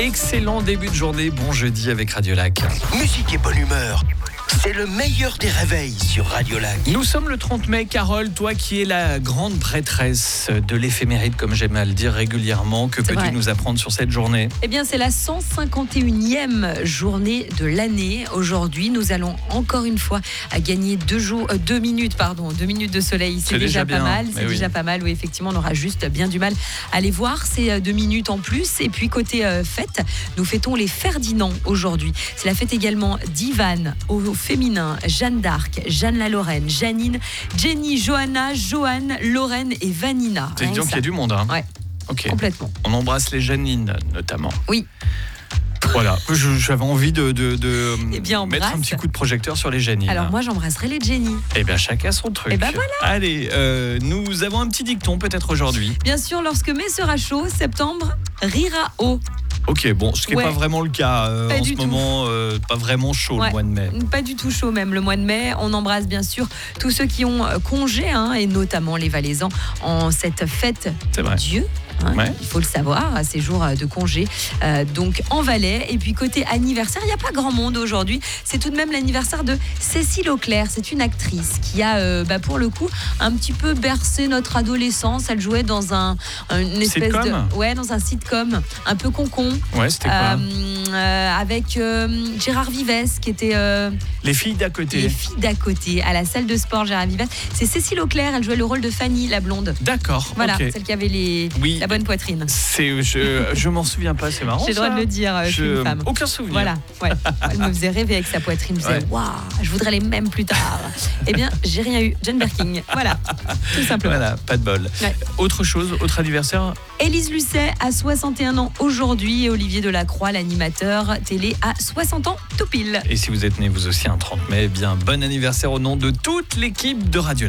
Excellent début de journée, bon jeudi avec Radio Lac. Musique et bonne humeur, c'est le meilleur des réveils sur Radio Lac. Nous sommes le 30 mai, Carole, toi qui es la grande prêtresse de l'éphéméride, comme j'aime à le dire régulièrement, que peux-tu nous apprendre sur cette journée ? Eh bien, c'est la 151e journée de l'année. Aujourd'hui, nous allons encore une fois gagner 2 minutes de soleil. C'est déjà pas mal. C'est déjà pas mal. Oui, effectivement, on aura juste bien du mal à les voir, ces 2 minutes en plus. Et puis, côté fête, nous fêtons les Ferdinand aujourd'hui. C'est la fête également d'Ivan au féminin, Jeanne d'Arc, Jeanne la Lorraine, Janine, Jenny, Johanna, Joanne, Lorraine et Vanina. C'est disons qu'il y a du monde. Hein. Ouais, complètement. On embrasse les Janine notamment. Oui. Voilà, j'avais envie de mettre un petit coup de projecteur sur les Janine. Alors moi j'embrasserai les Jenny. Eh bien chacun son truc. Et ben voilà. Allez, nous avons un petit dicton peut-être aujourd'hui. Bien sûr, lorsque mai sera chaud, septembre rira haut. Ok, bon, ce qui n'est pas vraiment le cas en ce moment, pas vraiment chaud le mois de mai. Pas du tout chaud même le mois de mai. On embrasse bien sûr tous ceux qui ont congé, et notamment les Valaisans en cette fête de Dieu. Il faut le savoir, ces jours de congé, donc en Valais. Et puis côté anniversaire, il n'y a pas grand monde aujourd'hui. C'est tout de même l'anniversaire de Cécile Auclair. C'est une actrice qui a, pour le coup, un petit peu bercé notre adolescence. Elle jouait dans une espèce dans un sitcom un peu concon. Ouais, c'était quoi avec Gérard Vives qui était Les filles d'à côté. Les filles d'à côté à la salle de sport Gérard Vives. C'est Cécile Auclair. Elle jouait le rôle de Fanny, la blonde. D'accord. Voilà, celle qui avait la bonne poitrine. Je m'en souviens pas, c'est marrant. J'ai le droit de le dire, je suis une femme. Aucun souvenir. Voilà, Elle me faisait rêver avec sa poitrine. Je me disais, waouh, je voudrais les mêmes plus tard. Eh bien, j'ai rien eu. Jane Birkin. Voilà, tout simplement. Voilà, pas de bol. Autre chose, autre anniversaire. Élise Lucet a 61 ans aujourd'hui et Olivier Delacroix, l'animateur télé, a 60 ans tout pile. Et si vous êtes né vous aussi un 30 mai, bon anniversaire au nom de toute l'équipe de Radio Lac.